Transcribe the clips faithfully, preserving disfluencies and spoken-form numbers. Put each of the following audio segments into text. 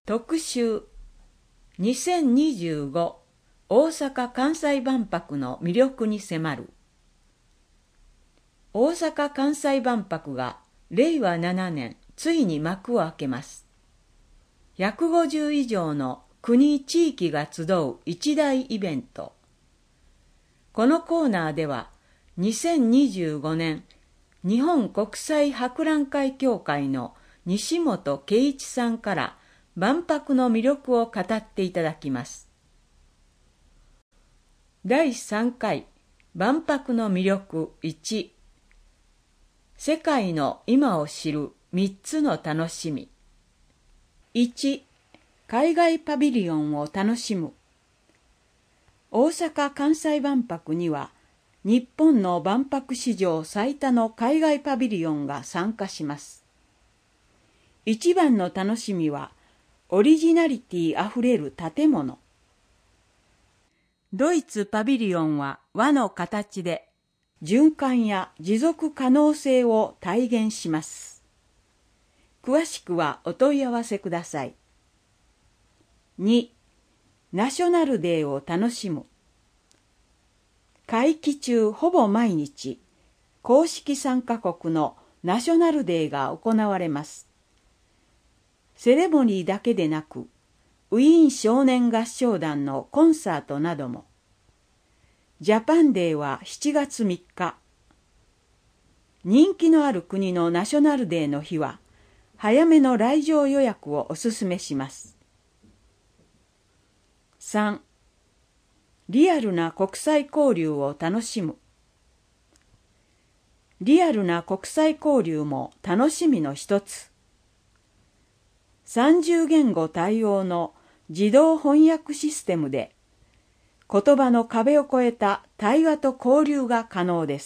特集にせんにじゅうご大阪・関西万博の魅力に迫る。大阪・関西万博がれいわななねんついに幕を開けます。ひゃくごじゅう以上の国・地域が集う一大イベント。このコーナーではにせんにじゅうごねん日本国際博覧会協会の西本圭一さんから万博の魅力を語っていただきます。だいさんかい万博の魅力いち、世界の今を知るみっつの楽しみ。いち、海外パビリオンを楽しむ。大阪・関西万博には日本の万博史上最多の海外パビリオンが参加します。一番の楽しみはオリジナリティあふれる建物。ドイツパビリオンは輪の形で循環や持続可能性を体現します。詳しくはお問い合わせください。に、ナショナルデーを楽しむ。会期中ほぼ毎日、公式参加国のナショナルデーが行われます。セレモニーだけでなく、ウィーン少年合唱団のコンサートなども。ジャパンデーはしちがつみっか。人気のある国のナショナルデーの日は、早めの来場予約をお勧めします。さん、リアルな国際交流を楽しむ。リアルな国際交流も楽しみの一つ。さんじゅうげんご対応の自動翻訳システムで、言葉の壁を越えた対話と交流が可能です。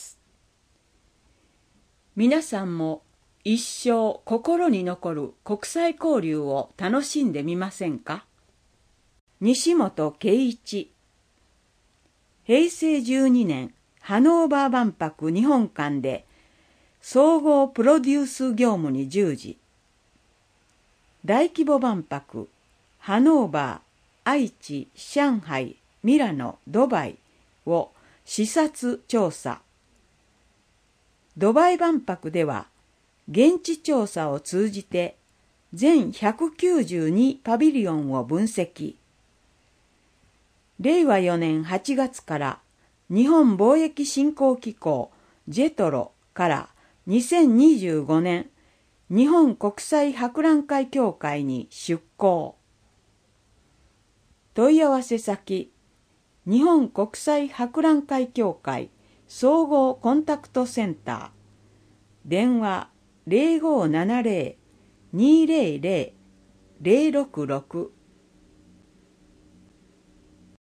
皆さんも一生心に残る国際交流を楽しんでみませんか？西本圭一。へいせいじゅうにねんハノーバー万博日本館で総合プロデュース業務に従事。大規模万博、ハノーバー、愛知、上海、ミラノ、ドバイを視察調査。ドバイ万博では、現地調査を通じて全ひゃくきゅうじゅうにパビリオンを分析。れいわよねんはちがつから日本貿易振興機構ジェトロからにせんにじゅうごねん日本国際博覧会協会に出向。問い合わせ先、日本国際博覧会協会総合コンタクトセンター、電話 ゼロごーななゼロ にーゼロゼロ ゼロろくろく